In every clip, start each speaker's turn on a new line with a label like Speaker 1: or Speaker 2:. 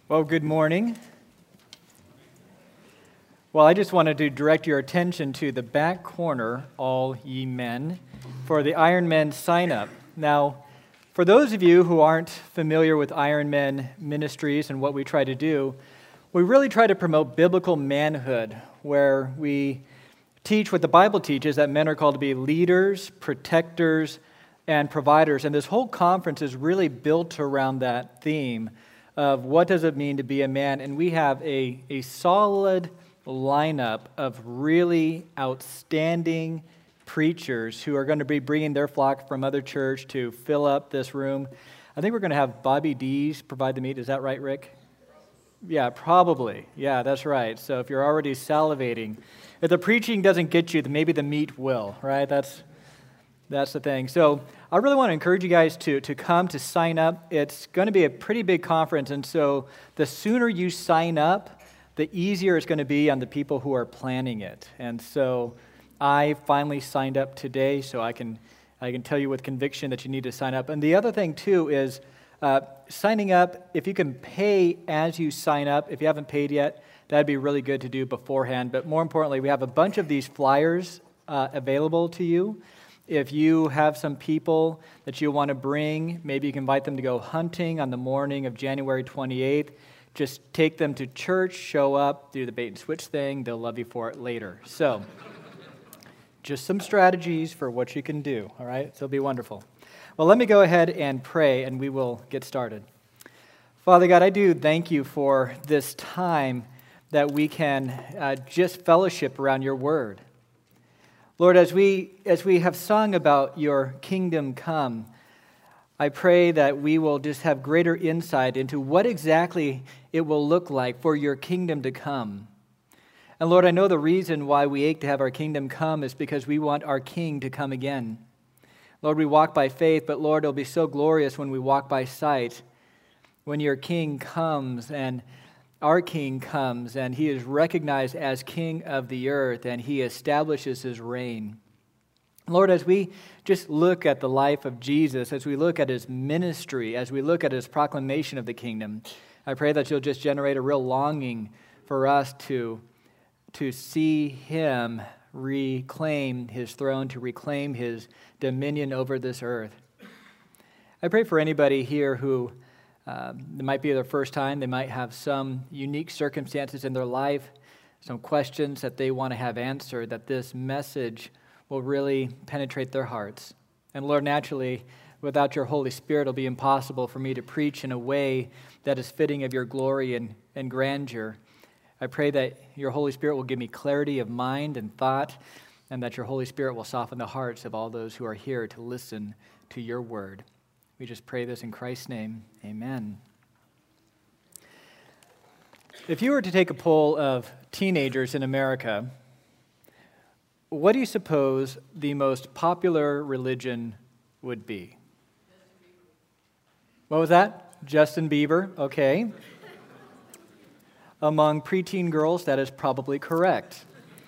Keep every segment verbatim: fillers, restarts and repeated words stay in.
Speaker 1: Well, good morning. Well, I just wanted to direct your attention to the back corner, all ye men, for the Ironmen sign up. Now, for those of you who aren't familiar with Ironmen ministries and what we try to do, we really try to promote biblical manhood, where we teach what the Bible teaches, that men are called to be leaders, protectors, and providers. And this whole conference is really built around that theme of what does it mean to be a man. And we have a, a solid lineup of really outstanding preachers who are going to be bringing their flock from other church to fill up this room. I think we're going to have Bobby Dees provide the meat. Is that right, Rick? Yeah, probably. Yeah, that's right. So if you're already salivating, if the preaching doesn't get you, then maybe the meat will, right? That's that's the thing. So I really want to encourage you guys to, to come, to sign up. It's going to be a pretty big conference, and so the sooner you sign up, the easier it's going to be on the people who are planning it. And so I finally signed up today, so I can I can tell you with conviction that you need to sign up. And the other thing, too, is uh, signing up, if you can pay as you sign up, if you haven't paid yet, that'd be really good to do beforehand. But more importantly, we have a bunch of these flyers uh, available to you. If you have some people that you want to bring, maybe you can invite them to go hunting on the morning of January twenty-eighth. Just take them to church, show up, do the bait and switch thing. They'll love you for it later. So, just some strategies for what you can do, all right? So it'll be wonderful. Well, let me go ahead and pray, and we will get started. Father God, I do thank you for this time that we can uh, just fellowship around your word. Lord, as we as we have sung about your kingdom come, I pray that we will just have greater insight into what exactly it will look like for your kingdom to come. And Lord, I know the reason why we ache to have our kingdom come is because we want our King to come again. Lord, we walk by faith, but Lord, it'll be so glorious when we walk by sight, when your King comes and our King comes and he is recognized as King of the earth and he establishes his reign. Lord, as we just look at the life of Jesus, as we look at his ministry, as we look at his proclamation of the kingdom, I pray that you'll just generate a real longing for us to, to see him reclaim his throne, to reclaim his dominion over this earth. I pray for anybody here who uh, it might be their first time, they might have some unique circumstances in their life, some questions that they want to have answered, that this message will really penetrate their hearts. And Lord, naturally, without your Holy Spirit, it'll be impossible for me to preach in a way that is fitting of your glory and, and grandeur. I pray that your Holy Spirit will give me clarity of mind and thought, and that your Holy Spirit will soften the hearts of all those who are here to listen to your word. We just pray this in Christ's name. Amen. If you were to take a poll of teenagers in America, what do you suppose the most popular religion would be? What was that? Justin Bieber, okay. Among preteen girls, that is probably correct.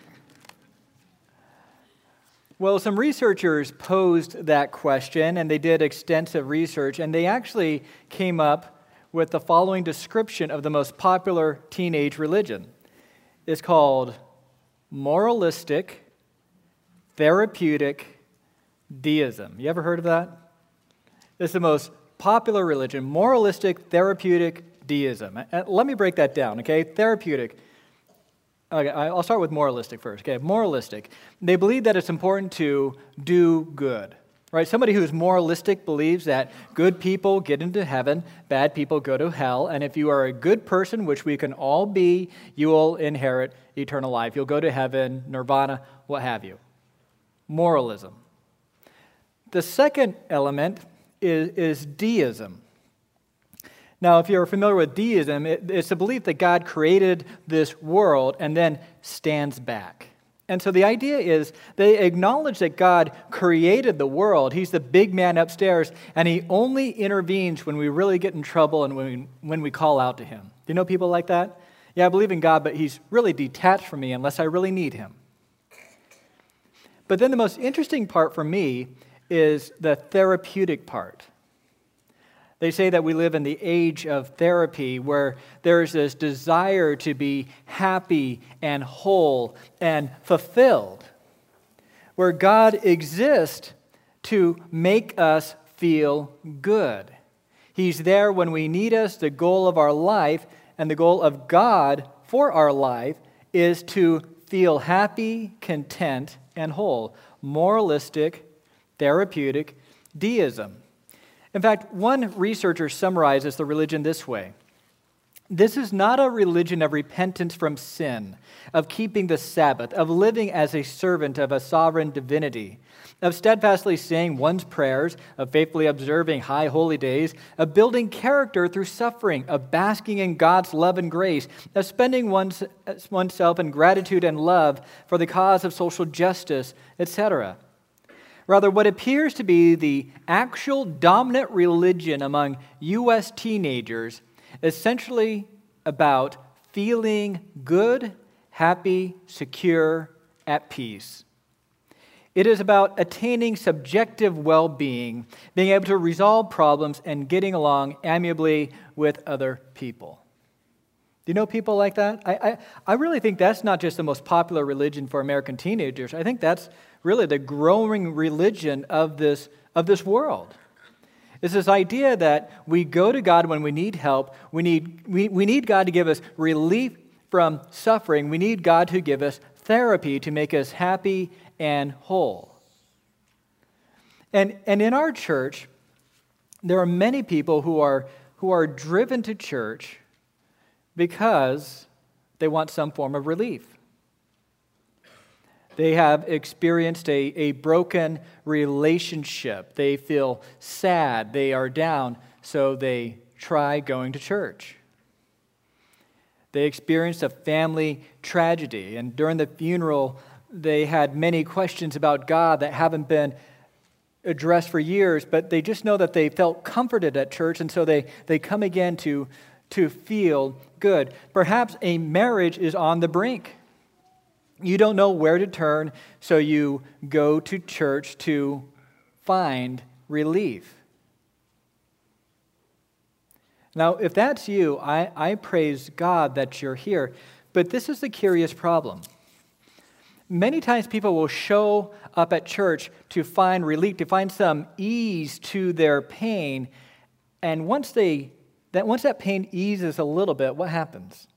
Speaker 1: Well, some researchers posed that question, and they did extensive research, and they actually came up with the following description of the most popular teenage religion. It's called moralistic, therapeutic deism. You ever heard of that? It's the most popular religion, moralistic, therapeutic deism. Let me break that down, okay? Therapeutic. Okay, I'll start with moralistic first. Okay, moralistic. They believe that it's important to do good, right? Somebody who is moralistic believes that good people get into heaven, bad people go to hell, and if you are a good person, which we can all be, you will inherit eternal life. You'll go to heaven, nirvana, what have you. Moralism. The second element is, is deism. Now, if you're familiar with deism, it, it's the belief that God created this world and then stands back. And so the idea is they acknowledge that God created the world. He's the big man upstairs, and he only intervenes when we really get in trouble and when we, when we call out to him. Do you know people like that? Yeah, I believe in God, but he's really detached from me unless I really need him. But then the most interesting part for me is the therapeutic part. They say that we live in the age of therapy, where there is this desire to be happy and whole and fulfilled, where God exists to make us feel good. He's there when we need us. The goal of our life and the goal of God for our life is to feel happy, content, and whole. Moralistic, therapeutic deism. In fact, one researcher summarizes the religion this way: this is not a religion of repentance from sin, of keeping the Sabbath, of living as a servant of a sovereign divinity, of steadfastly saying one's prayers, of faithfully observing high holy days, of building character through suffering, of basking in God's love and grace, of spending one's, oneself in gratitude and love for the cause of social justice, et cetera. Rather, what appears to be the actual dominant religion among U S teenagers is essentially about feeling good, happy, secure, at peace. It is about attaining subjective well-being, being able to resolve problems, and getting along amiably with other people. Do you know people like that? I, I, I really think that's not just the most popular religion for American teenagers. I think that's really the growing religion of this, of this world. It's this idea that we go to God when we need help. We need, we, we need God to give us relief from suffering. We need God to give us therapy to make us happy and whole. And, and in our church, there are many people who are, who are driven to church because they want some form of relief. They have experienced a, a broken relationship. They feel sad. They are down, so they try going to church. They experienced a family tragedy, and during the funeral, they had many questions about God that haven't been addressed for years, but they just know that they felt comforted at church, and so they, they come again to, to feel good. Perhaps a marriage is on the brink. You don't know where to turn, so you go to church to find relief. Now, if that's you, I, I praise God that you're here, but this is the curious problem. Many times people will show up at church to find relief, to find some ease to their pain, and once they that once that pain eases a little bit, what happens?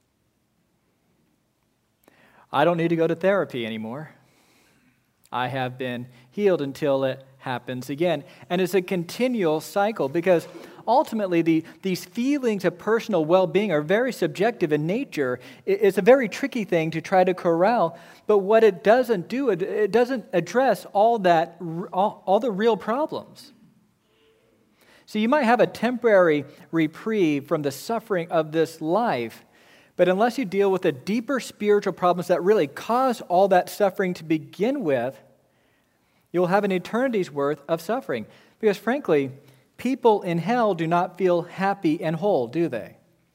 Speaker 1: I don't need to go to therapy anymore. I have been healed until it happens again. And it's a continual cycle because ultimately the, these feelings of personal well-being are very subjective in nature. It, it's a very tricky thing to try to corral, but what it doesn't do, it, it doesn't address all that, all, all the real problems. So you might have a temporary reprieve from the suffering of this life, but unless you deal with the deeper spiritual problems that really cause all that suffering to begin with, you'll have an eternity's worth of suffering. Because frankly, people in hell do not feel happy and whole, do they?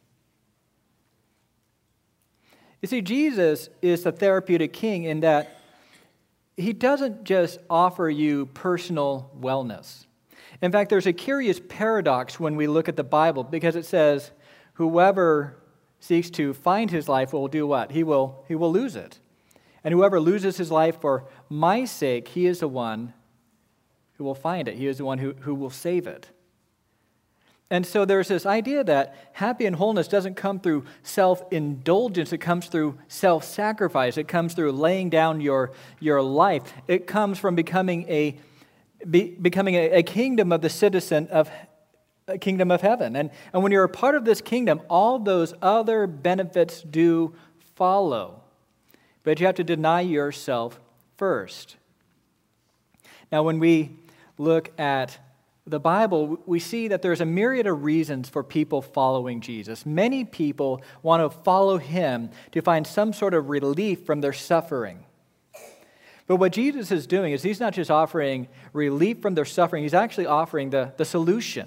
Speaker 1: You see, Jesus is the therapeutic king in that he doesn't just offer you personal wellness. In fact, there's a curious paradox when we look at the Bible because it says, whoever seeks to find his life will do what? He will, he will lose it. And whoever loses his life for my sake, he is the one who will find it. He is the one who, who will save it. And so there's this idea that happy and wholeness doesn't come through self-indulgence. It comes through self-sacrifice. It comes through laying down your, your life. It comes from becoming a be, becoming a, a kingdom of the citizen of a kingdom of heaven. And, and when you're a part of this kingdom, all those other benefits do follow. But you have to deny yourself first. Now, when we look at the Bible, we see that there's a myriad of reasons for people following Jesus. Many people want to follow him to find some sort of relief from their suffering. But what Jesus is doing is he's not just offering relief from their suffering, he's actually offering the, the solution.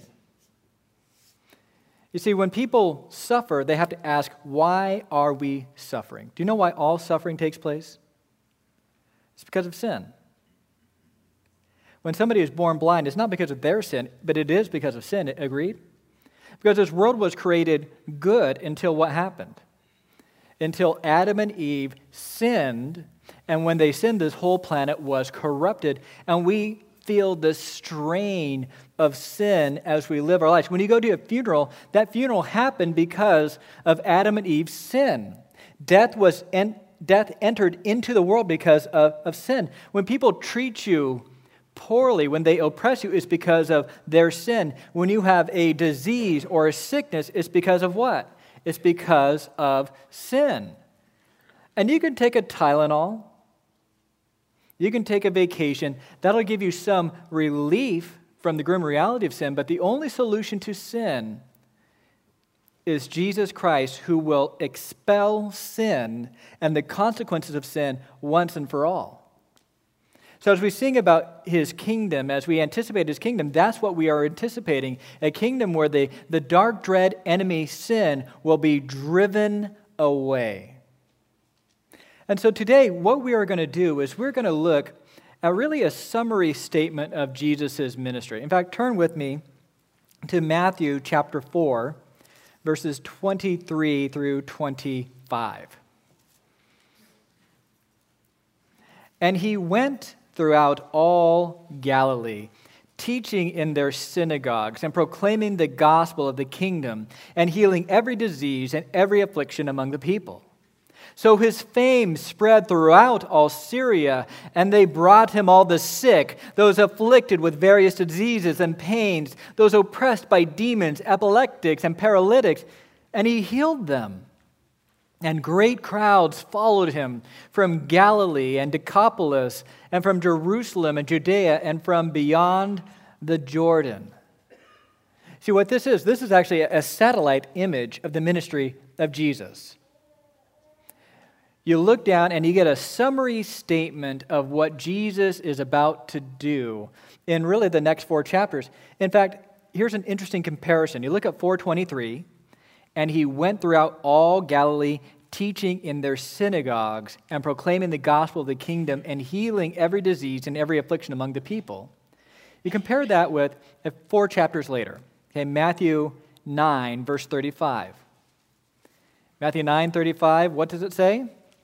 Speaker 1: You see, when people suffer, they have to ask, why are we suffering? Do you know why all suffering takes place? It's because of sin. When somebody is born blind, it's not because of their sin, but it is because of sin. Agreed? Because this world was created good until what happened? Until Adam and Eve sinned, and when they sinned, this whole planet was corrupted, and we feel the strain of sin as we live our lives. When you go to a funeral, that funeral happened because of Adam and Eve's sin. Death was en- death entered into the world because of, of sin. When people treat you poorly, when they oppress you, it's because of their sin. When you have a disease or a sickness, it's because of what? It's because of sin. And you can take a Tylenol, you can take a vacation, that'll give you some relief from the grim reality of sin, but the only solution to sin is Jesus Christ, who will expel sin and the consequences of sin once and for all. So as we sing about his kingdom, as we anticipate his kingdom, that's what we are anticipating, a kingdom where the, the dark, dread enemy, sin, will be driven away. And so today, what we are going to do is we're going to look at really a summary statement of Jesus' ministry. In fact, turn with me to Matthew chapter four, verses twenty-three through twenty-five. And he went throughout all Galilee, teaching in their synagogues and proclaiming the gospel of the kingdom and healing every disease and every affliction among the people. So his fame spread throughout all Syria, and they brought him all the sick, those afflicted with various diseases and pains, those oppressed by demons, epileptics, and paralytics, and he healed them. And great crowds followed him from Galilee and Decapolis, and from Jerusalem and Judea, and from beyond the Jordan. See what this is? This is actually a satellite image of the ministry of Jesus. You look down and you get a summary statement of what Jesus is about to do in really the next four chapters. In fact, here's an interesting comparison. You look at four twenty-three, and he went throughout all Galilee, teaching in their synagogues and proclaiming the gospel of the kingdom and healing every disease and every affliction among the people. You compare that with four chapters later, okay, Matthew nine, verse thirty-five. Matthew nine, thirty-five, what does it say?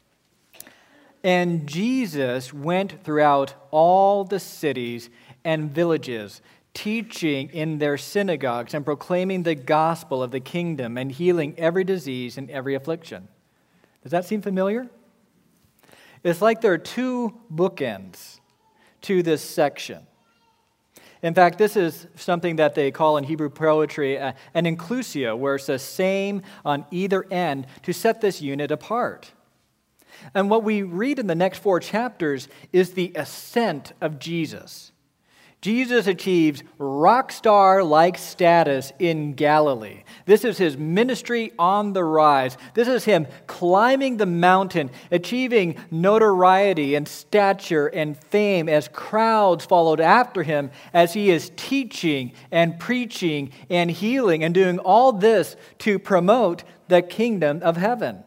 Speaker 1: And Jesus went throughout all the cities and villages, teaching in their synagogues and proclaiming the gospel of the kingdom and healing every disease and every affliction. Does that seem familiar? It's like there are two bookends to this section. In fact, this is something that they call in Hebrew poetry uh, an inclusio, where it's the same on either end to set this unit apart. And what we read in the next four chapters is the ascent of Jesus. Jesus achieves rock star-like status in Galilee. This is his ministry on the rise. This is him climbing the mountain, achieving notoriety and stature and fame as crowds followed after him as he is teaching and preaching and healing and doing all this to promote the kingdom of heaven.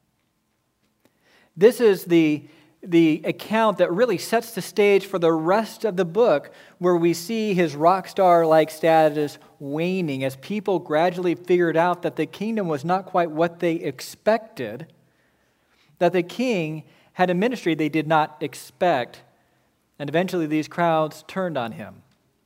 Speaker 1: This is the, the account that really sets the stage for the rest of the book, where we see his rock star-like status waning as people gradually figured out that the kingdom was not quite what they expected, that the king had a ministry they did not expect, and eventually these crowds turned on him.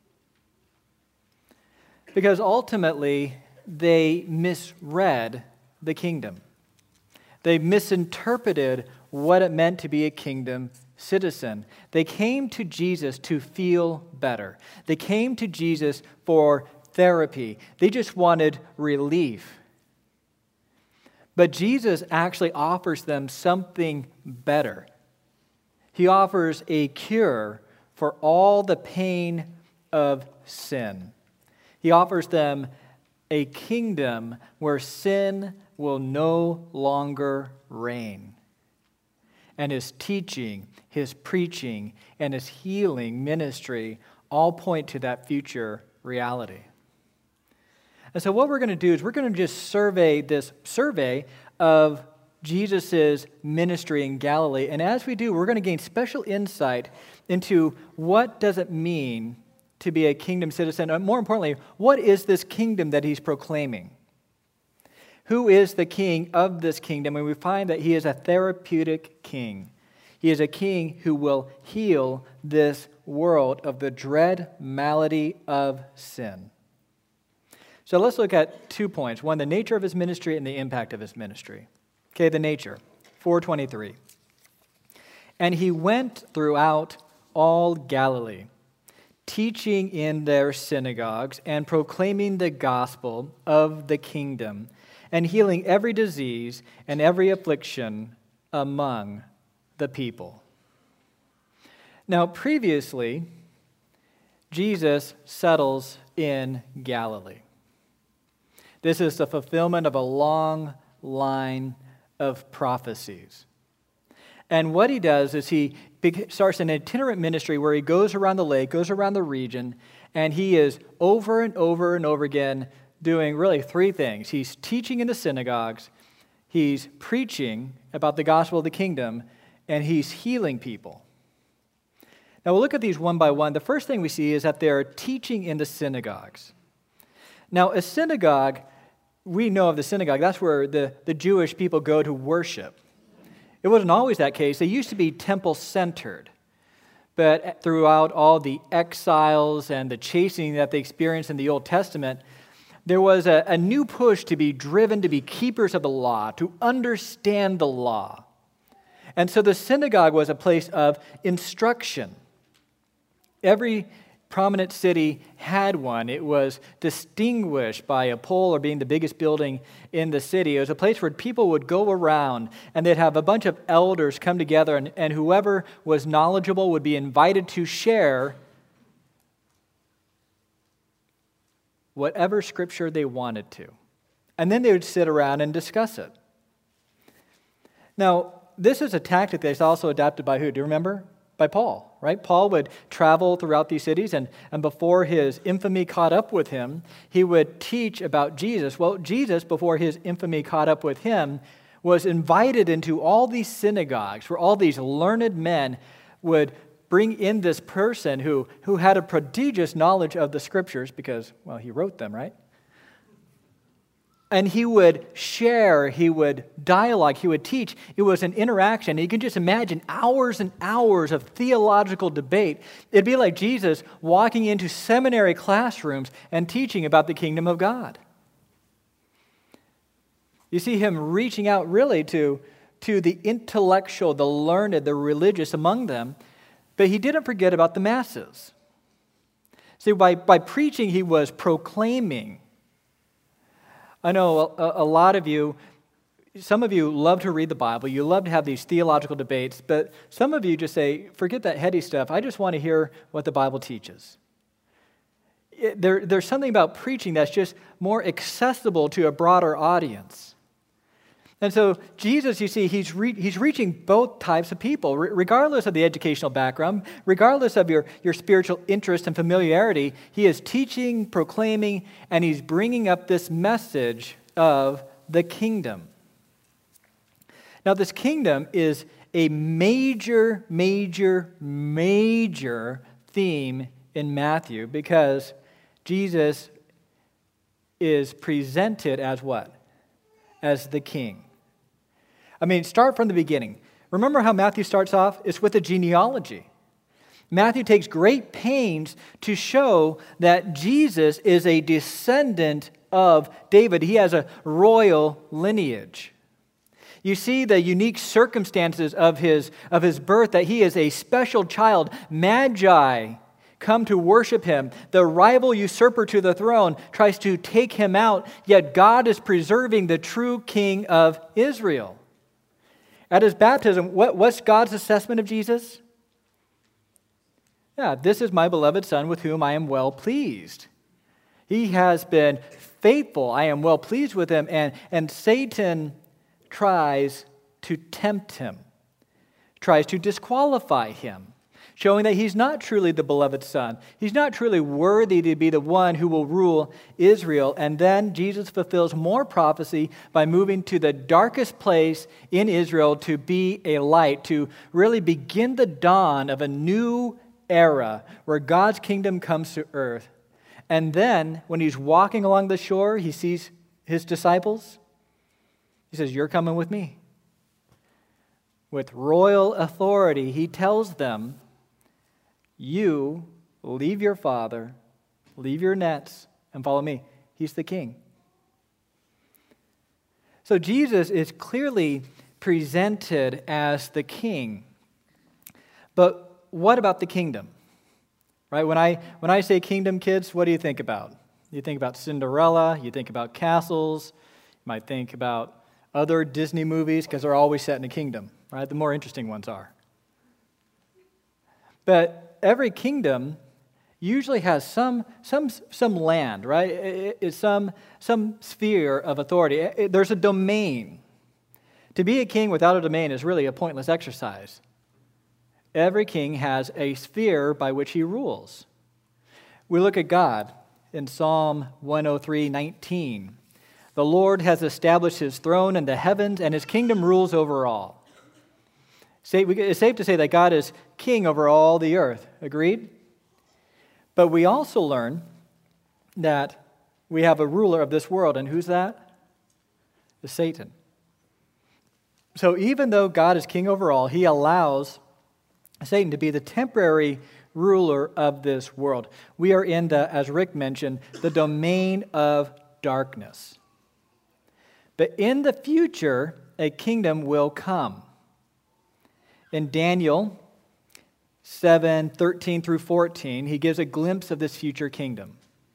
Speaker 1: Because ultimately, they misread the kingdom. They misinterpreted what it meant to be a kingdom citizen. They came to Jesus to feel better. They came to Jesus for therapy. They just wanted relief. But Jesus actually offers them something better. He offers a cure for all the pain of sin. He offers them a kingdom where sin will no longer reign. And his teaching, his preaching, and his healing ministry all point to that future reality. And so what we're going to do is we're going to just survey this survey of Jesus' ministry in Galilee. And as we do, we're going to gain special insight into what does it mean to be a kingdom citizen, and more importantly, what is this kingdom that he's proclaiming? Who is the king of this kingdom? And we find that he is a therapeutic king. He is a king who will heal this world of the dread malady of sin. So let's look at two points. One, the nature of his ministry and the impact of his ministry. Okay, the nature. four twenty-three. And he went throughout all Galilee, teaching in their synagogues and proclaiming the gospel of the kingdom and healing every disease and every affliction among the people. Now, previously, Jesus settles in Galilee. This is the fulfillment of a long line of prophecies. And what he does is he starts an itinerant ministry where he goes around the lake, goes around the region, and he is over and over and over again doing really three things. He's teaching in the synagogues, he's preaching about the gospel of the kingdom, and he's healing people. Now we'll look at these one by one. The first thing we see is that they're teaching in the synagogues. Now a synagogue, we know of the synagogue, that's where the, the Jewish people go to worship. It wasn't always that case. They used to be temple-centered. But throughout all the exiles and the chastening that they experienced in the Old Testament, there was a, a new push to be driven to be keepers of the law, to understand the law. And so the synagogue was a place of instruction. Every prominent city had one. It was distinguished by a pole or being the biggest building in the city. It was a place where people would go around and they'd have a bunch of elders come together, and, and whoever was knowledgeable would be invited to share whatever scripture they wanted to. And then they would sit around and discuss it. Now, this is a tactic that's also adapted by who? Do you remember? By Paul, right? Paul would travel throughout these cities, and, and before his infamy caught up with him, he would teach about Jesus. Well, Jesus, before his infamy caught up with him, was invited into all these synagogues where all these learned men would bring in this person who, who had a prodigious knowledge of the scriptures because, well, he wrote them, right? And he would share, he would dialogue, he would teach. It was an interaction. You can just imagine hours and hours of theological debate. It'd be like Jesus walking into seminary classrooms and teaching about the kingdom of God. You see him reaching out really to, to the intellectual, the learned, the religious among them, but he didn't forget about the masses. See, by, by preaching, he was proclaiming. I know a, a lot of you, some of you love to read the Bible, you love to have these theological debates, but some of you just say, forget that heady stuff, I just want to hear what the Bible teaches. It, there, there's something about preaching that's just more accessible to a broader audience. And so Jesus, you see, he's re- he's reaching both types of people, Re- regardless of the educational background, regardless of your, your spiritual interest and familiarity. He is teaching, proclaiming, and he's bringing up this message of the kingdom. Now, this kingdom is a major, major, major theme in Matthew because Jesus is presented as what? As the king. I mean, start from the beginning. Remember how Matthew starts off? It's with a genealogy. Matthew takes great pains to show that Jesus is a descendant of David. He has a royal lineage. You see the unique circumstances of his, of his birth, that he is a special child. Magi come to worship him. The rival usurper to the throne tries to take him out, yet God is preserving the true king of Israel. At his baptism, what, what's God's assessment of Jesus? Yeah, this is my beloved Son with whom I am well pleased. He has been faithful. I am well pleased with him. And, and Satan tries to tempt him, tries to disqualify him, showing that he's not truly the beloved Son. He's not truly worthy to be the one who will rule Israel. And then Jesus fulfills more prophecy by moving to the darkest place in Israel to be a light, to really begin the dawn of a new era where God's kingdom comes to earth. And then, when he's walking along the shore, he sees his disciples. He says, "You're coming with me." With royal authority, he tells them, "You leave your father, leave your nets, and follow me." He's the king. So Jesus is clearly presented as the king. But what about the kingdom? Right? When I when I say kingdom, kids, what do you think about? You think about Cinderella, you think about castles, you might think about other Disney movies because they're always set in a kingdom, right? The more interesting ones are. But every kingdom usually has some some some land, right? It's some some sphere of authority. There's a domain. To be a king without a domain is really a pointless exercise. Every king has a sphere by which he rules. We look at God in Psalm one oh three nineteen. The Lord has established his throne in the heavens, and his kingdom rules over all. It's safe to say that God is king over all the earth. Agreed? But we also learn that we have a ruler of this world, and who's that? It's Satan. So even though God is king over all, he allows Satan to be the temporary ruler of this world. We are in the, as Rick mentioned, the domain of darkness. But in the future, a kingdom will come. In Daniel seven, thirteen through fourteen, he gives a glimpse of this future kingdom.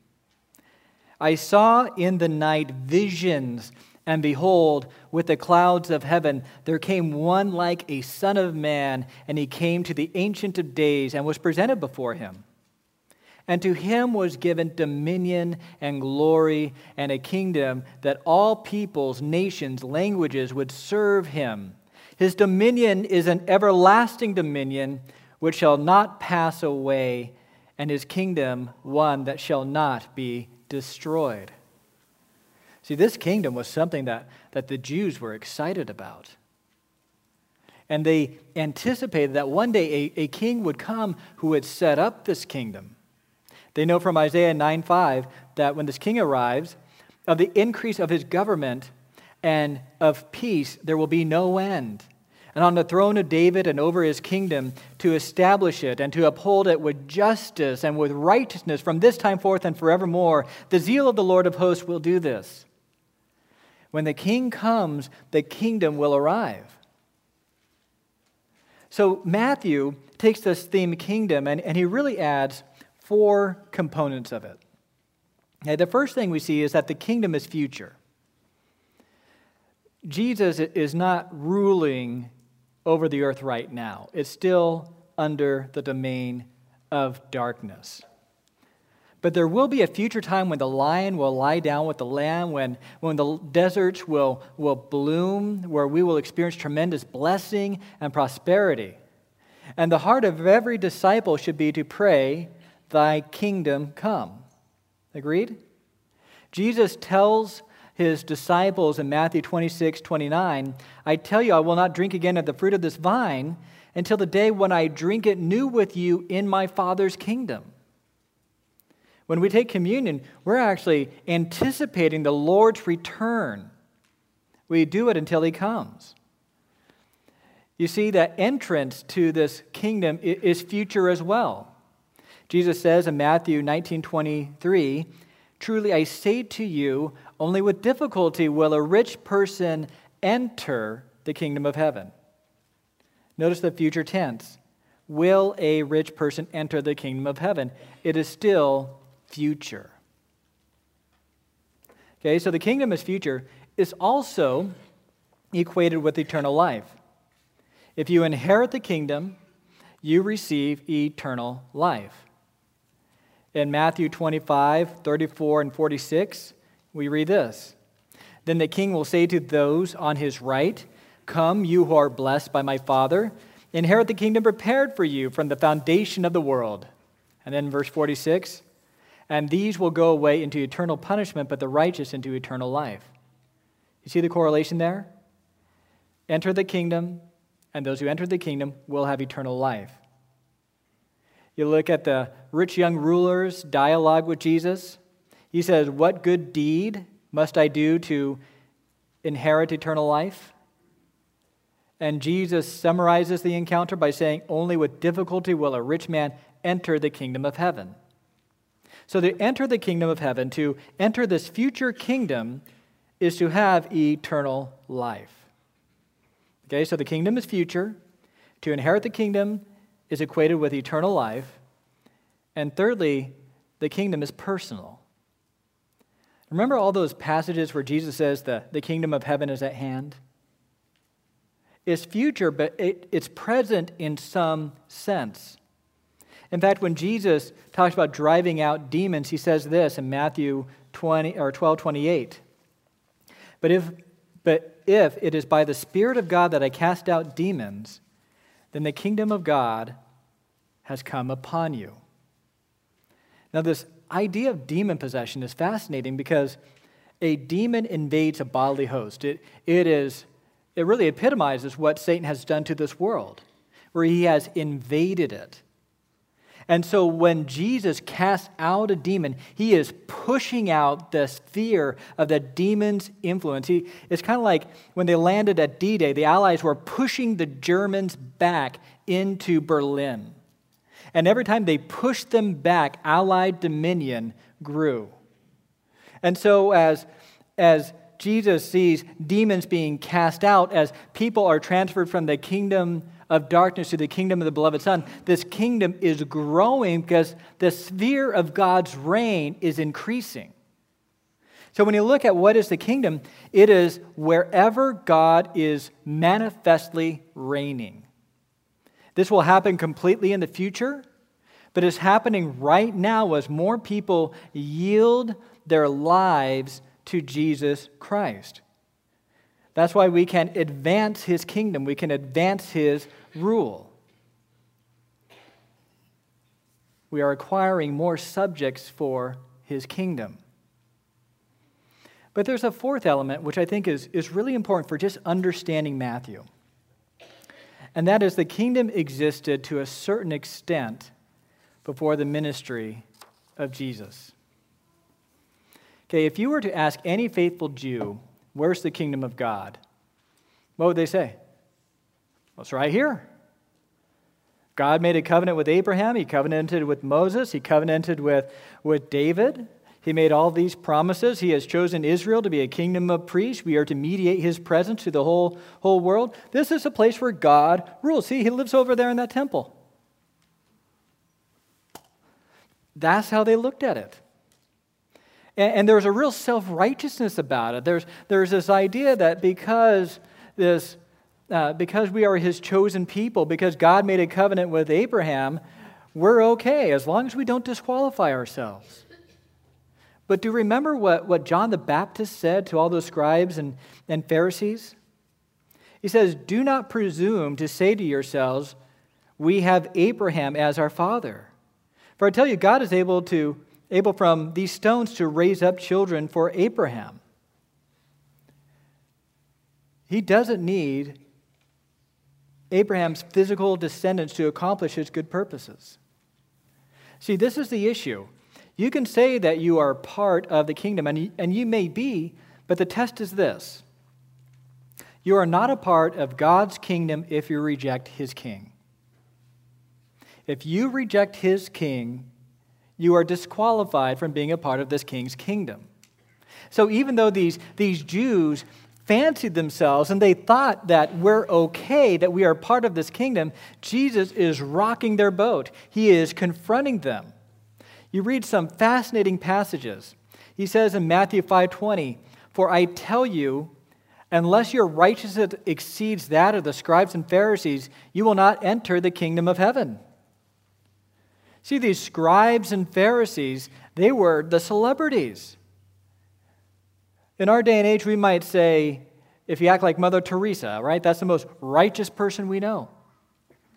Speaker 1: "I saw in the night visions, and behold, with the clouds of heaven, there came one like a son of man, and he came to the Ancient of Days and was presented before him. And to him was given dominion and glory and a kingdom that all peoples, nations, languages would serve him. His dominion is an everlasting dominion which shall not pass away, and his kingdom one that shall not be destroyed." See, this kingdom was something that, that the Jews were excited about. And they anticipated that one day a, a king would come who would set up this kingdom. They know from Isaiah nine five that when this king arrives, of the increase of his government and of peace there will be no end. And on the throne of David and over his kingdom, to establish it and to uphold it with justice and with righteousness from this time forth and forevermore. The zeal of the Lord of hosts will do this. When the king comes, the kingdom will arrive. So Matthew takes this theme kingdom and, and he really adds four components of it. Now, the first thing we see is that the kingdom is future. Jesus is not ruling over the earth right now. It's still under the domain of darkness. But there will be a future time when the lion will lie down with the lamb, when, when the deserts will, will bloom, where we will experience tremendous blessing and prosperity. And the heart of every disciple should be to pray, "Thy kingdom come." Agreed? Jesus tells his disciples in Matthew twenty-six twenty-nine, "I tell you, I will not drink again of the fruit of this vine until the day when I drink it new with you in my Father's kingdom." When we take communion, we're actually anticipating the Lord's return. We do it until he comes. You see, that entrance to this kingdom is future as well. Jesus says in Matthew nineteen twenty-three, "Truly I say to you, only with difficulty will a rich person enter the kingdom of heaven." Notice the future tense. Will a rich person enter the kingdom of heaven? It is still future. Okay, so the kingdom is future. It's also equated with eternal life. If you inherit the kingdom, you receive eternal life. In Matthew twenty-five, thirty-four, and forty-six, we read this. "Then the king will say to those on his right, 'Come, you who are blessed by my Father, Inherit the kingdom prepared for you from the foundation of the world. And then verse forty-six, and these will go away into eternal punishment, but the righteous into eternal life. You see the correlation there? Enter the kingdom, and those who enter the kingdom will have eternal life. You look at the rich young ruler's dialogue with Jesus. He says, what good deed must I do to inherit eternal life? And Jesus summarizes the encounter by saying, only with difficulty will a rich man enter the kingdom of heaven. So to enter the kingdom of heaven, to enter this future kingdom, is to have eternal life. Okay, so the kingdom is future. To inherit the kingdom is equated with eternal life. And thirdly, the kingdom is personal. Remember all those passages where Jesus says the, the kingdom of heaven is at hand? It's future, but it, it's present in some sense. In fact, when Jesus talks about driving out demons, he says this in Matthew twenty or twelve twenty-eight. But if but if it is by the Spirit of God that I cast out demons, then the kingdom of God has come upon you. Now, this idea of demon possession is fascinating because a demon invades a bodily host. It, it is it really epitomizes what Satan has done to this world, where he has invaded it. And so when Jesus casts out a demon, he is pushing out the sphere of the demon's influence. He, it's kind of like when they landed at D-Day, the Allies were pushing the Germans back into Berlin. And every time they pushed them back, Allied dominion grew. And so as, as Jesus sees demons being cast out, as people are transferred from the kingdom of darkness to the kingdom of the beloved Son, this kingdom is growing because the sphere of God's reign is increasing. So when you look at what is the kingdom, it is wherever God is manifestly reigning. This will happen completely in the future, but it's happening right now as more people yield their lives to Jesus Christ. That's why we can advance his kingdom. We can advance his rule. We are acquiring more subjects for his kingdom. But there's a fourth element which I think is, is really important for just understanding Matthew. And that is the kingdom existed to a certain extent before the ministry of Jesus. Okay, if you were to ask any faithful Jew, where's the kingdom of God? What would they say? Well, it's right here. God made a covenant with Abraham. He covenanted with Moses. He covenanted with, with David. He made all these promises. He has chosen Israel to be a kingdom of priests. We are to mediate his presence to the whole, whole world. This is a place where God rules. See, he lives over there in that temple. That's how they looked at it. And, and there's a real self-righteousness about it. There's, there's this idea that because this, uh, because we are his chosen people, because God made a covenant with Abraham, we're okay as long as we don't disqualify ourselves. But do you remember what, what John the Baptist said to all those scribes and, and Pharisees? He says, do not presume to say to yourselves, we have Abraham as our father. For I tell you, God is able to able from these stones to raise up children for Abraham. He doesn't need Abraham's physical descendants to accomplish his good purposes. See, this is the issue. You can say that you are part of the kingdom, and you, and you may be, but the test is this. You are not a part of God's kingdom if you reject his king. If you reject his king, you are disqualified from being a part of this king's kingdom. So even though these, these Jews fancied themselves and they thought that we're okay, that we are part of this kingdom, Jesus is rocking their boat. He is confronting them. You read some fascinating passages. He says in Matthew five twenty, for I tell you, unless your righteousness exceeds that of the scribes and Pharisees, you will not enter the kingdom of heaven. See, these scribes and Pharisees, they were the celebrities. In our day and age, we might say, if you act like Mother Teresa, right? That's the most righteous person we know.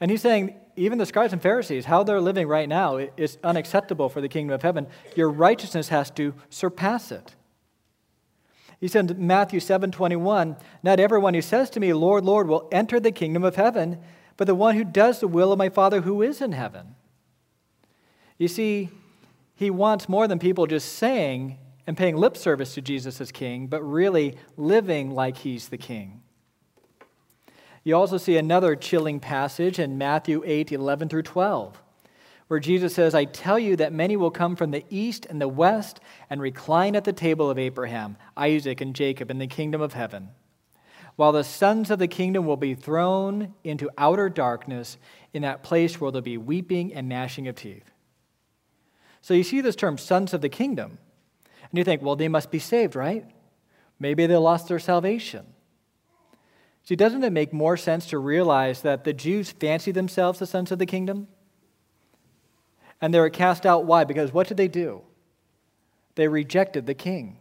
Speaker 1: And he's saying, even the scribes and Pharisees, how they're living right now is unacceptable for the kingdom of heaven. Your righteousness has to surpass it. He said in Matthew seven twenty-one, not everyone who says to me, Lord, Lord, will enter the kingdom of heaven, but the one who does the will of my Father who is in heaven. You see, he wants more than people just saying and paying lip service to Jesus as king, but really living like he's the king. You also see another chilling passage in Matthew eight eleven through twelve, where Jesus says, I tell you that many will come from the east and the west and recline at the table of Abraham, Isaac, and Jacob in the kingdom of heaven, while the sons of the kingdom will be thrown into outer darkness, in that place where there'll be weeping and gnashing of teeth. So you see this term, sons of the kingdom, and you think, well, they must be saved, right? Maybe they lost their salvation. See, doesn't it make more sense to realize that the Jews fancy themselves the sons of the kingdom? And they were cast out. Why? Because what did they do? They rejected the king.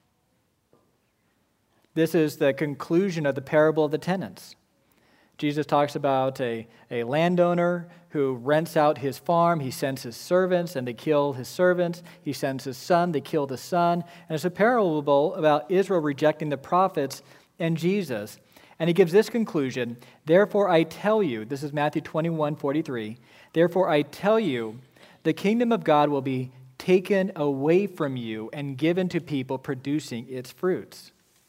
Speaker 1: This is the conclusion of the parable of the tenants. Jesus talks about a, a landowner who rents out his farm. He sends his servants, and they kill his servants. He sends his son, they kill the son. And it's a parable about Israel rejecting the prophets and Jesus. And he gives this conclusion, therefore I tell you, this is Matthew twenty-one forty-three, therefore I tell you, the kingdom of God will be taken away from you and given to people producing its fruits.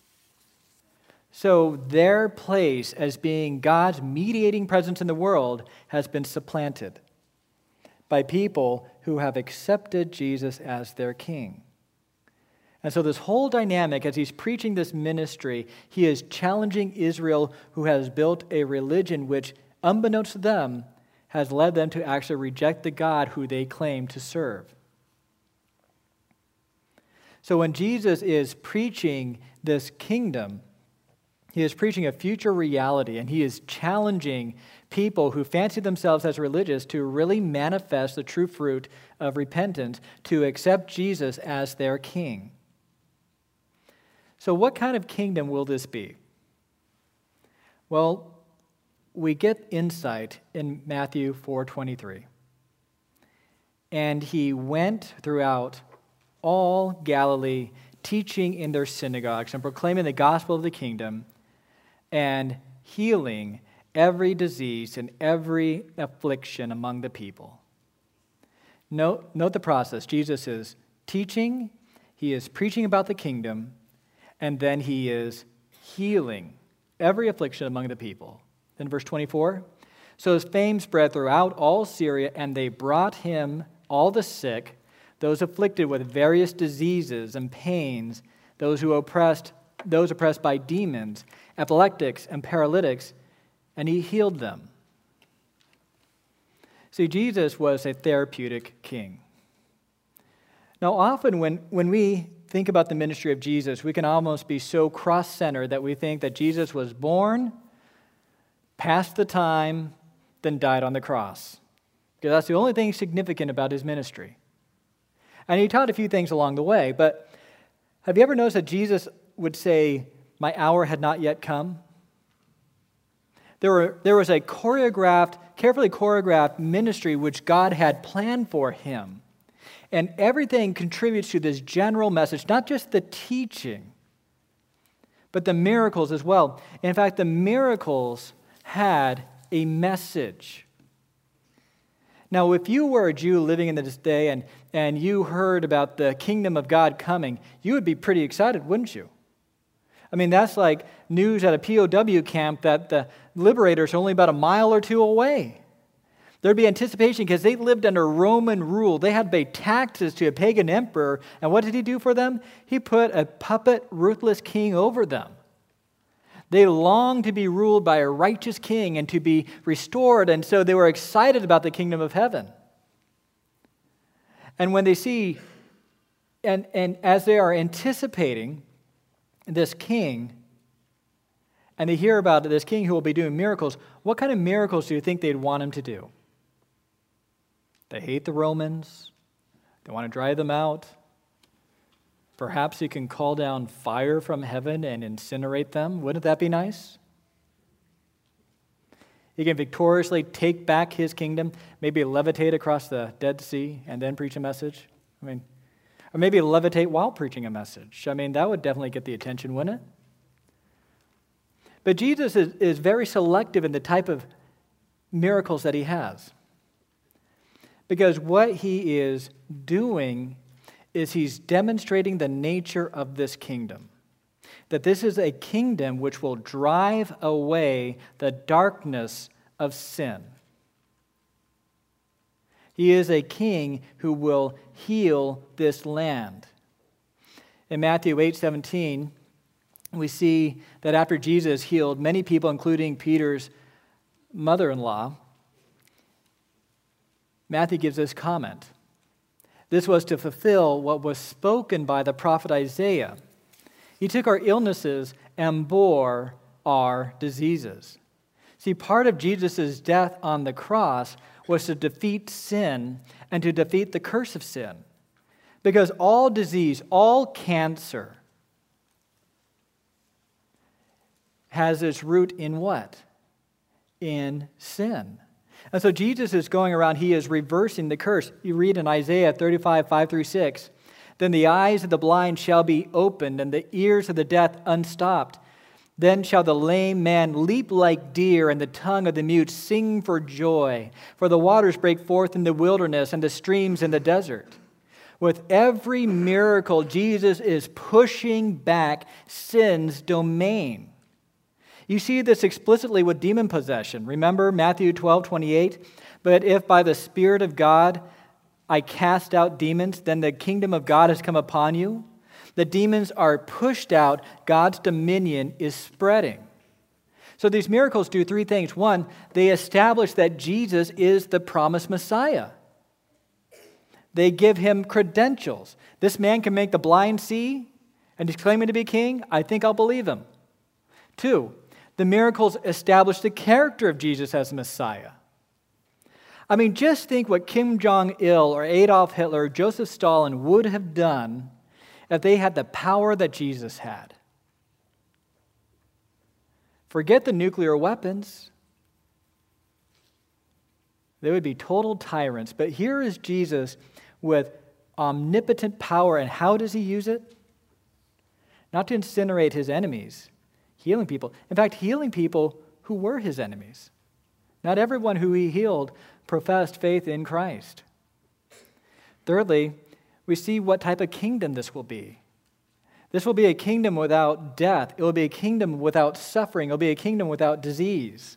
Speaker 1: So their place as being God's mediating presence in the world has been supplanted by people who have accepted Jesus as their king. And so this whole dynamic, as he's preaching this ministry, he is challenging Israel, who has built a religion which, unbeknownst to them, has led them to actually reject the God who they claim to serve. So when Jesus is preaching this kingdom, he is preaching a future reality, and he is challenging people who fancy themselves as religious to really manifest the true fruit of repentance, to accept Jesus as their king. So what kind of kingdom will this be? Well, we get insight in Matthew four twenty-three. And he went throughout all Galilee, teaching in their synagogues and proclaiming the gospel of the kingdom and healing every disease and every affliction among the people. Note, note the process. Jesus is teaching, he is preaching about the kingdom, and then he is healing every affliction among the people. Then verse twenty-four, so his fame spread throughout all Syria, and they brought him all the sick, those afflicted with various diseases and pains, those who oppressed, those oppressed by demons, epileptics and paralytics, and he healed them. See, Jesus was a therapeutic king. Now, often when, when we think about the ministry of Jesus, we can almost be so cross-centered that we think that Jesus was born, passed the time, then died on the cross. Because that's the only thing significant about his ministry. And he taught a few things along the way, but have you ever noticed that Jesus would say, my hour had not yet come? There, were, there was a choreographed, carefully choreographed ministry which God had planned for him. And everything contributes to this general message, not just the teaching, but the miracles as well. In fact, the miracles had a message. Now, if you were a Jew living in this day and, and you heard about the kingdom of God coming, you would be pretty excited, wouldn't you? I mean, that's like news at a P O W camp that the liberators are only about a mile or two away. There'd be anticipation because they lived under Roman rule. They had to pay taxes to a pagan emperor. And what did he do for them? He put a puppet, ruthless king over them. They longed to be ruled by a righteous king and to be restored. And so they were excited about the kingdom of heaven. And when they see, and, and as they are anticipating this king, and they hear about this king who will be doing miracles, what kind of miracles do you think they'd want him to do? They hate the Romans. They want to drive them out. Perhaps he can call down fire from heaven and incinerate them. Wouldn't that be nice? He can victoriously take back his kingdom, maybe levitate across the Dead Sea and then preach a message. I mean, or maybe levitate while preaching a message. I mean, that would definitely get the attention, wouldn't it? But Jesus is, is very selective in the type of miracles that he has. Because what he is doing is he's demonstrating the nature of this kingdom. That this is a kingdom which will drive away the darkness of sin. He is a king who will heal this land. In Matthew eight seventeen, we see that after Jesus healed many people, including Peter's mother-in-law, Matthew gives this comment. This was to fulfill what was spoken by the prophet Isaiah. He took our illnesses and bore our diseases. See, part of Jesus' death on the cross was to defeat sin and to defeat the curse of sin. Because all disease, all cancer has its root in what? In sin. And so Jesus is going around, he is reversing the curse. You read in Isaiah thirty-five, five through six, then the eyes of the blind shall be opened, and the ears of the deaf unstopped. Then shall the lame man leap like deer, and the tongue of the mute sing for joy. For the waters break forth in the wilderness, and the streams in the desert. With every miracle, Jesus is pushing back sin's domain. You see this explicitly with demon possession. Remember Matthew twelve, twenty-eight? But if by the Spirit of God I cast out demons, then the kingdom of God has come upon you. The demons are pushed out. God's dominion is spreading. So these miracles do three things. One, they establish that Jesus is the promised Messiah. They give him credentials. This man can make the blind see, and he's claiming to be king. I think I'll believe him. Two, the miracles establish the character of Jesus as Messiah. I mean, just think what Kim Jong-il or Adolf Hitler or Joseph Stalin would have done if they had the power that Jesus had. Forget the nuclear weapons. They would be total tyrants. But here is Jesus with omnipotent power. And how does he use it? Not to incinerate his enemies. Healing people. In fact, healing people who were his enemies. Not everyone who he healed professed faith in Christ. Thirdly, we see what type of kingdom this will be. This will be a kingdom without death. It will be a kingdom without suffering. It will be a kingdom without disease.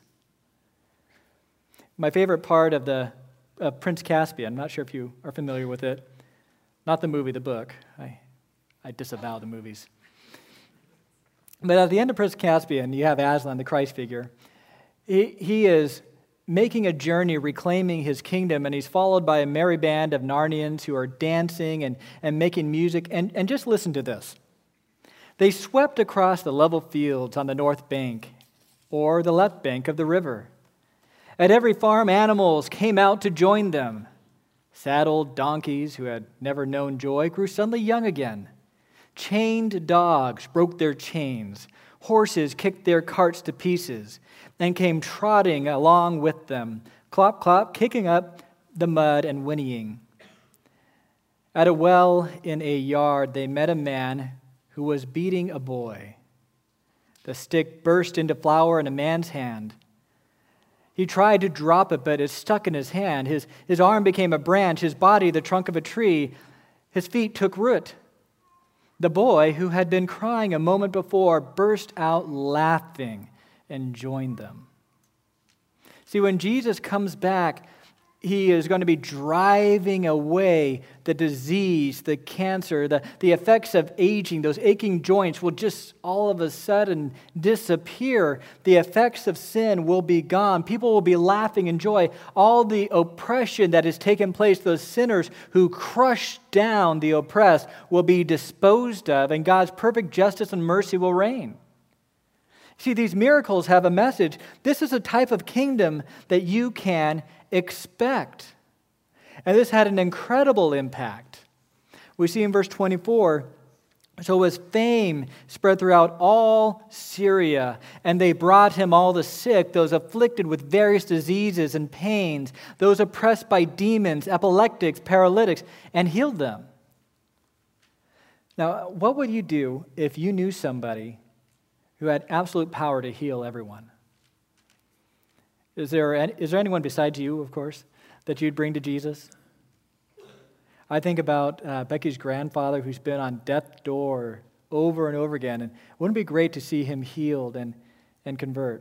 Speaker 1: My favorite part of the of Prince Caspian, I'm not sure if you are familiar with it. Not the movie, the book. I, I disavow the movies. But at the end of Prince Caspian, you have Aslan, the Christ figure. He, he is making a journey, reclaiming his kingdom, and he's followed by a merry band of Narnians who are dancing and, and making music. And, and just listen to this. They swept across the level fields on the north bank or the left bank of the river. At every farm, animals came out to join them. Sad old donkeys who had never known joy grew suddenly young again. Chained dogs broke their chains. Horses kicked their carts to pieces and came trotting along with them, clop, clop, kicking up the mud and whinnying. At a well in a yard, they met a man who was beating a boy. The stick burst into flour in a man's hand. He tried to drop it, but it stuck in his hand. His, his arm became a branch, his body the trunk of a tree. His feet took root. The boy, who had been crying a moment before, burst out laughing and joined them. See, when Jesus comes back, he is going to be driving away the disease, the cancer, the, the effects of aging. Those aching joints will just all of a sudden disappear. The effects of sin will be gone. People will be laughing in joy. All the oppression that has taken place, those sinners who crush down the oppressed, will be disposed of, and God's perfect justice and mercy will reign. See, these miracles have a message. This is a type of kingdom that you can expect. And this had an incredible impact. We see in verse twenty-four, So his fame spread throughout all Syria, and they brought him all the sick, those afflicted with various diseases and pains, those oppressed by demons, epileptics, paralytics, and healed them. Now, what would you do if you knew somebody who had absolute power to heal everyone? Is there, is there anyone besides you, of course, that you'd bring to Jesus? I think about uh, Becky's grandfather who's been on death's door over and over again, and wouldn't it be great to see him healed and, and convert?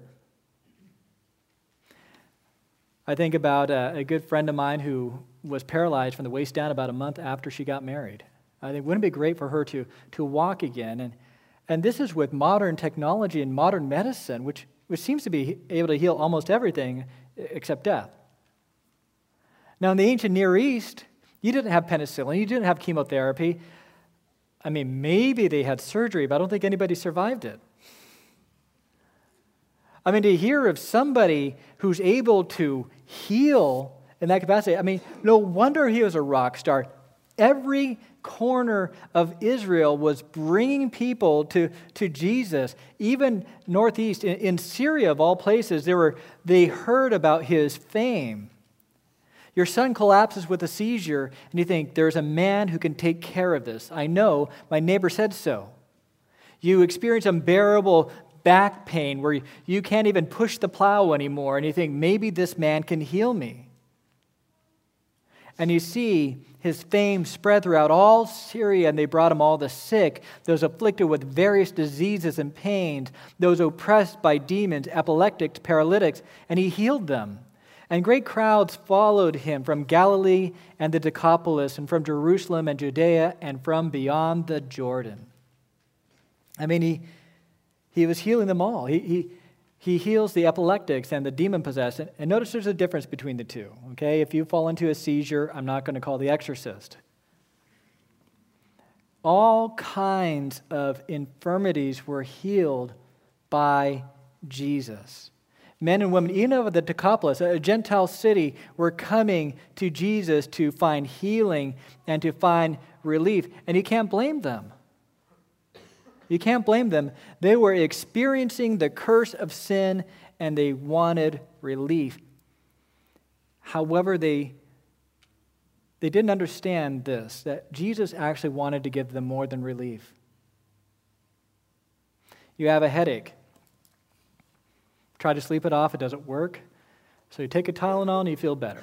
Speaker 1: I think about uh, a good friend of mine who was paralyzed from the waist down about a month after she got married. I think wouldn't it be great for her to, to walk again? And, and this is with modern technology and modern medicine, which, which seems to be able to heal almost everything except death. Now, in the ancient Near East, you didn't have penicillin, you didn't have chemotherapy. I mean, maybe they had surgery, but I don't think anybody survived it. I mean, to hear of somebody who's able to heal in that capacity, I mean, no wonder he was a rock star. Every corner of Israel was bringing people to, to Jesus. Even northeast, in, in Syria of all places, there were they heard about his fame. Your son collapses with a seizure, and you think, there's a man who can take care of this. I know, my neighbor said so. You experience unbearable back pain where you can't even push the plow anymore, and you think, maybe this man can heal me. And you see his fame spread throughout all Syria, and they brought him all the sick, those afflicted with various diseases and pains, those oppressed by demons, epileptics, paralytics, and he healed them. And great crowds followed him from Galilee and the Decapolis, and from Jerusalem and Judea, and from beyond the Jordan. I mean, he he was healing them all. He he he heals the epileptics and the demon-possessed. And notice there's a difference between the two, okay? If you fall into a seizure, I'm not going to call the exorcist. All kinds of infirmities were healed by Jesus. Men and women, even over the Decapolis, a Gentile city, were coming to Jesus to find healing and to find relief. And you can't blame them. You can't blame them. They were experiencing the curse of sin and they wanted relief. However, they, they didn't understand this, that Jesus actually wanted to give them more than relief. You have a headache. Try to sleep it off, it doesn't work. So you take a Tylenol and you feel better.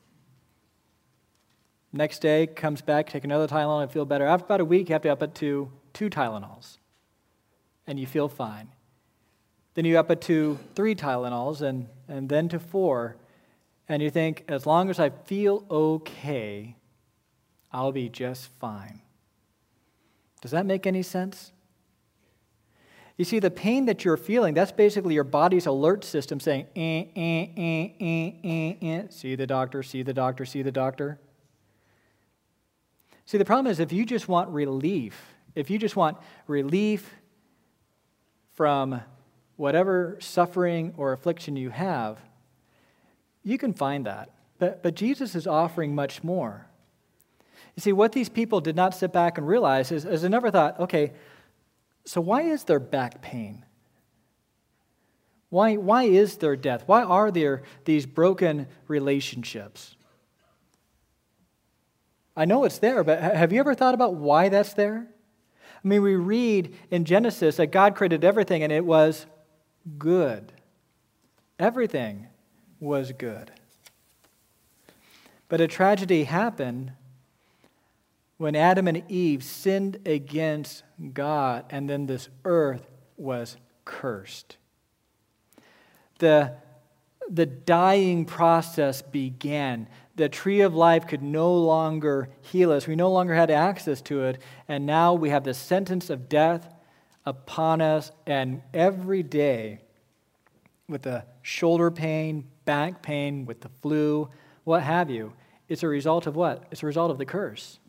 Speaker 1: Next day, comes back, take another Tylenol and feel better. After about a week, you have to up it to two Tylenols. And you feel fine. Then you up it to three Tylenols and, and then to four. And you think, as long as I feel okay, I'll be just fine. Does that make any sense? You see, the pain that you're feeling, that's basically your body's alert system saying, eh, eh, eh, eh, eh, eh. See the doctor, see the doctor, see the doctor. See, the problem is if you just want relief, if you just want relief from whatever suffering or affliction you have, you can find that. But, but Jesus is offering much more. You see, what these people did not sit back and realize is, is they never thought, okay, so why is there back pain? Why, why is there death? Why are there these broken relationships? I know it's there, but have you ever thought about why that's there? I mean, we read in Genesis that God created everything and it was good. Everything was good. But a tragedy happened when Adam and Eve sinned against God, and then this earth was cursed. The, the dying process began. The tree of life could no longer heal us. We no longer had access to it, and now we have the sentence of death upon us, and every day with the shoulder pain, back pain, with the flu, what have you, it's a result of what? It's a result of the curse.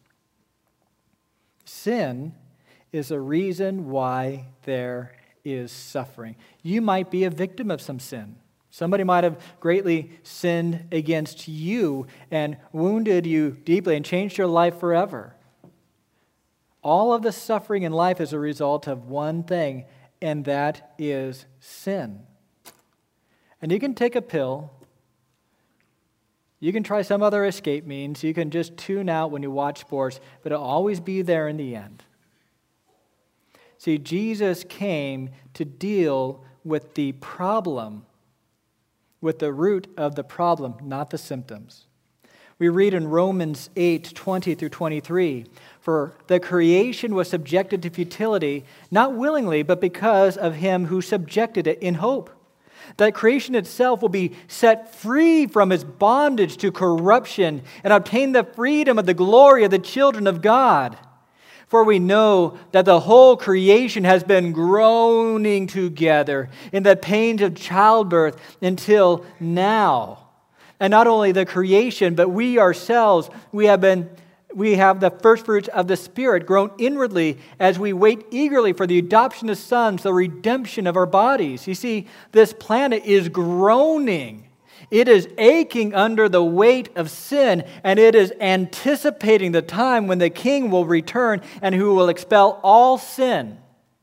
Speaker 1: Sin is a reason why there is suffering. You might be a victim of some sin. Somebody might have greatly sinned against you and wounded you deeply and changed your life forever. All of the suffering in life is a result of one thing, and that is sin. And you can take a pill. You can try some other escape means. You can just tune out when you watch sports, but it'll always be there in the end. See, Jesus came to deal with the problem, with the root of the problem, not the symptoms. We read in Romans eight, twenty through twenty-three, "For the creation was subjected to futility, not willingly, but because of him who subjected it in hope, that creation itself will be set free from its bondage to corruption and obtain the freedom of the glory of the children of God. For we know that the whole creation has been groaning together in the pains of childbirth until now. And not only the creation, but we ourselves, we have been, we have the first fruits of the Spirit grown inwardly as we wait eagerly for the adoption of sons, the redemption of our bodies." You see, this planet is groaning. It is aching under the weight of sin, and it is anticipating the time when the King will return and who will expel all sin.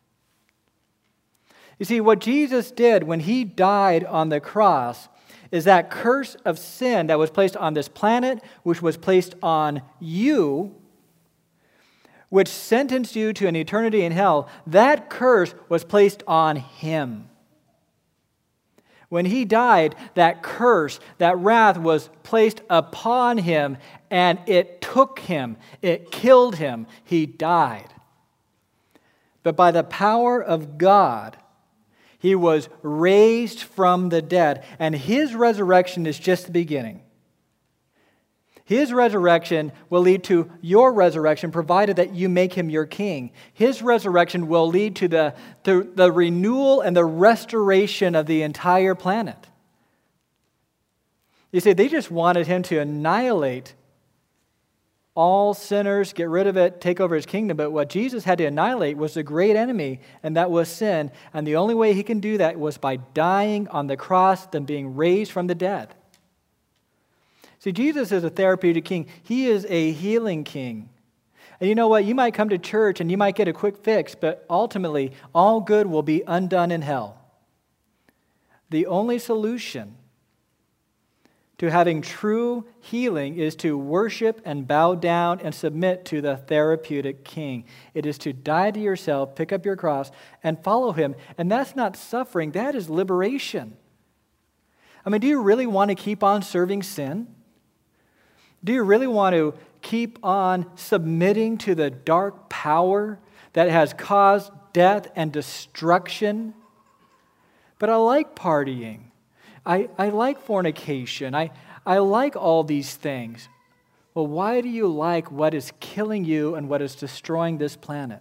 Speaker 1: You see, what Jesus did when he died on the cross is that curse of sin that was placed on this planet, which was placed on you, which sentenced you to an eternity in hell, that curse was placed on him. When he died, that curse, that wrath was placed upon him, and it took him, it killed him, he died. But by the power of God, he was raised from the dead, and his resurrection is just the beginning. His resurrection will lead to your resurrection, provided that you make him your king. His resurrection will lead to the, to the renewal and the restoration of the entire planet. You see, they just wanted him to annihilate all sinners, get rid of it, take over his kingdom. But what Jesus had to annihilate was the great enemy, and that was sin. And the only way he can do that was by dying on the cross, then being raised from the dead. See, Jesus is a therapeutic king. He is a healing king. And you know what? You might come to church and you might get a quick fix, but ultimately, all good will be undone in hell. The only solution to having true healing is to worship and bow down and submit to the therapeutic king. It is to die to yourself, pick up your cross, and follow him. And that's not suffering, that is liberation. I mean, do you really want to keep on serving sin? Do you really want to keep on submitting to the dark power that has caused death and destruction? But I like partying. I, I like fornication. I, I like all these things. Well, why do you like what is killing you and what is destroying this planet?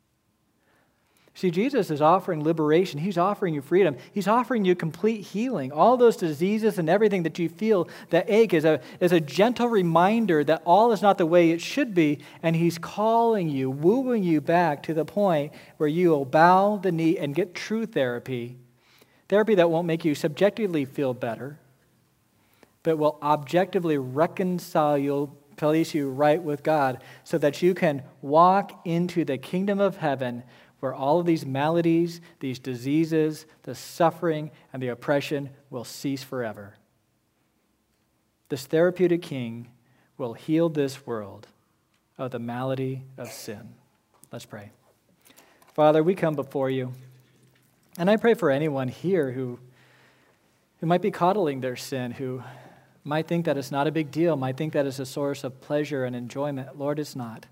Speaker 1: See, Jesus is offering liberation. He's offering you freedom. He's offering you complete healing. All those diseases and everything that you feel that ache is a, is a gentle reminder that all is not the way it should be, and he's calling you, wooing you back to the point where you will bow the knee and get true therapy, therapy that won't make you subjectively feel better, but will objectively reconcile you, place you right with God so that you can walk into the kingdom of heaven where all of these maladies, these diseases, the suffering, and the oppression will cease forever. This therapeutic king will heal this world of the malady of sin. Let's pray. Father, we come before you, and I pray for anyone here who, who might be coddling their sin, who might think that it's not a big deal, might think that it's a source of pleasure and enjoyment. Lord, it's not.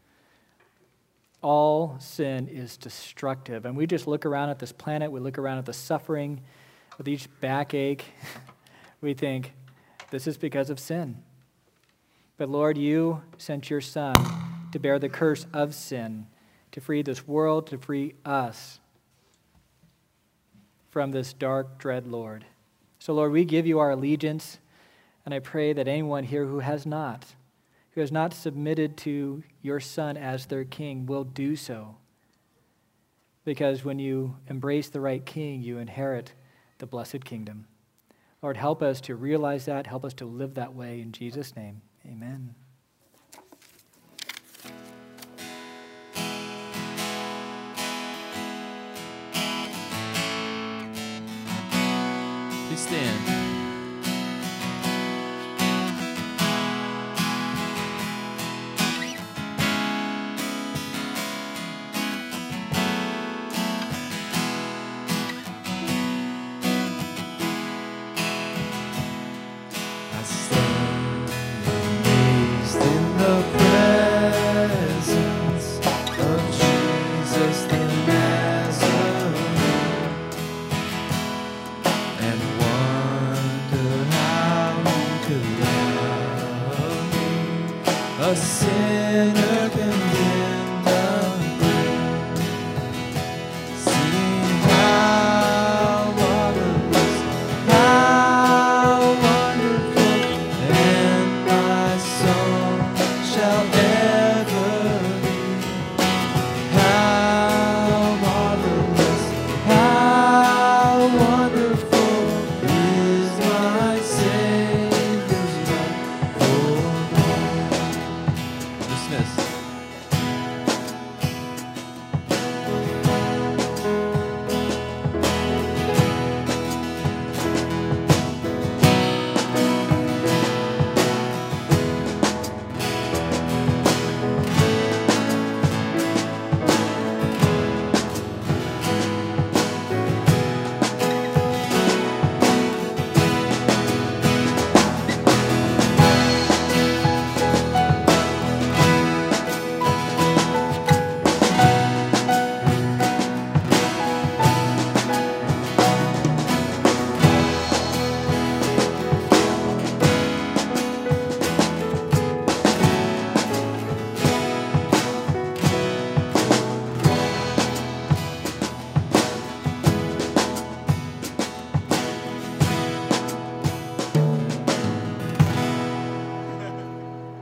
Speaker 1: All sin is destructive. And we just look around at this planet, we look around at the suffering, with each backache, we think, this is because of sin. But Lord, you sent your Son to bear the curse of sin, to free this world, to free us from this dark, dread Lord. So Lord, we give you our allegiance, and I pray that anyone here who has not, who has not submitted to your Son as their king will do so. Because when you embrace the right king, you inherit the blessed kingdom. Lord, help us to realize that. Help us to live that way. In Jesus' name, amen.
Speaker 2: stand.